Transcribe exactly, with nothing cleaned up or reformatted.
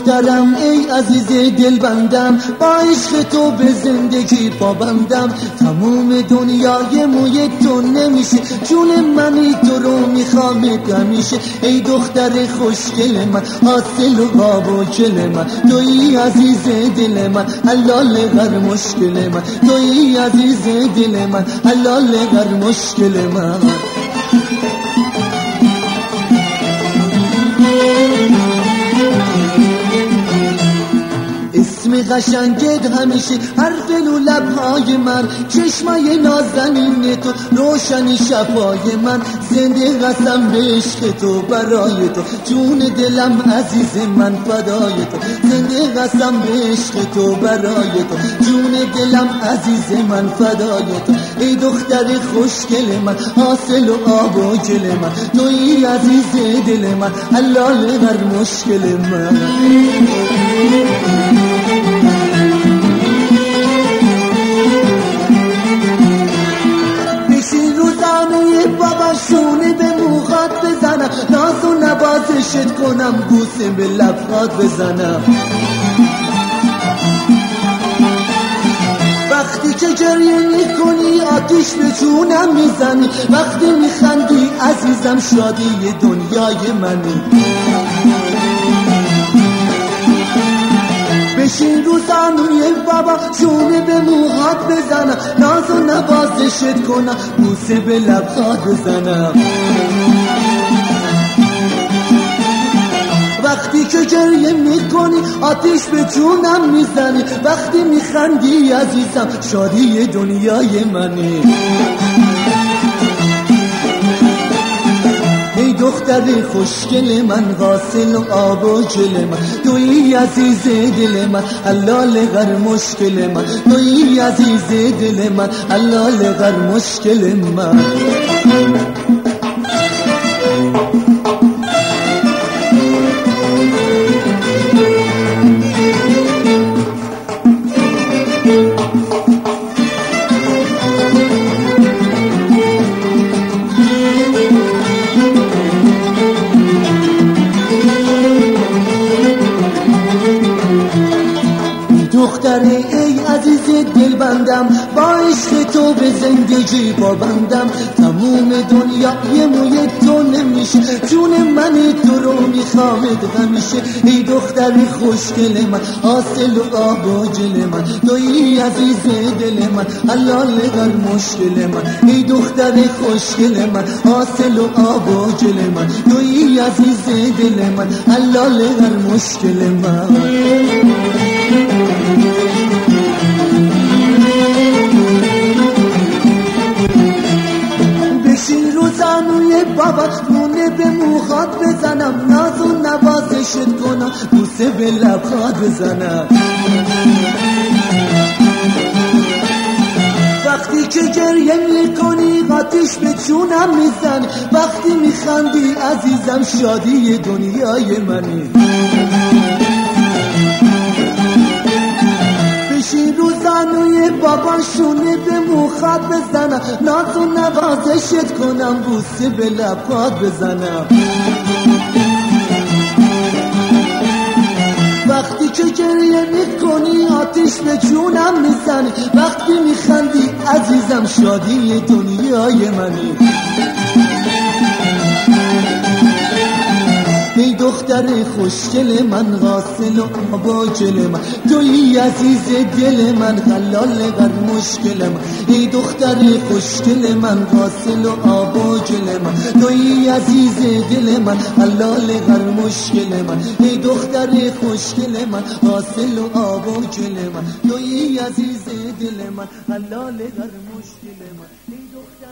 دخترم ای عزیز دل بندم، با عشق تو به زندگی پابندم. تموم دنیای موی تو نمیشه، جون منی تو رو میخوامت همیشه. ای دختر خوشگل من، حاصل و قاب و کل من، توی عزیز دل من، حلال غر مشکل من. توی عزیز دل من، حلال غر مشکل من. اسم قشنگت همیشه حرف لو لبهای من، چشمای نازنین تو روشنی شبهای من. زنده قسم به عشق تو برای تو، جون دلم عزیز من فدای تو. زنده قسم به عشق تو برای تو، جون دلم عزیز من فدای تو. ای دختر خوشگل من، حاصل و آب و گل من، توی عزیز دل من، حلال هر مشکل من. شونه به موهات بزنم، ناز و نوازشت کنم، بوسه به لبات بزنم. وقتی که گریه میکنی آتیش به جونم میزنی، وقتی میخندی عزیزم شادی دنیای منی. بشین رو زانوی بابا، شونه به موهات بزنم، ناز و نوازشت کنم، بوسه به لبات بزنم. وقتی که گریه میکنی آتیش به جونم میزنی، وقتی میخندی عزیزم شادی دنیای منی. ای دختر خوشگل من، غاسل و آب و جل من، توی عزیز دل من، حلال غر مشکل من. توی عزیز دل من، حلال غر مشکل من. دختره ای عزیز دل بندم، با عشق تو به زندگی پابندم. تموم دنیای موی تو نمیشه، جون منی تو رو میخوامت همیشه. ای دختر خوشگل من، حاصل و آب و جل من، توی عزیز دل من، حلال غر مشکل من. ای دختر خوشگل من، حاصل و آب و جل من، توی عزیز دل من، حلال غر مشکل من. بشین رو زانوی بابا، مونه به موهات بزنم، ناز و نوازشت کنم، بوسه به لبات بزنم. وقتی که گریه میکنی آتیش به جونم میزنی، وقتی میخندی عزیزم شادی دنیای منی. بشین رو زانوی بابا، شونه به موهات بزنم، ناز و نوازشت کنم، بوسه به لبات بزنم. وقتی که گریه میکنی آتیش به جونم میزنی، وقتی میخندی عزیزم شادی دنیای منی. ای دختر خوشگل من، غاسل و آب و جل من، توی عزیز دل من، حلال غر مشکل من. ای دختر خوشگل من، غاسل و آب و جل من، توی عزیز دل من، حلال غر مشکل من. ای دختر خوشگل من، غاسل و آب و جل من، توی عزیز دل من، حلال غر مشکل من.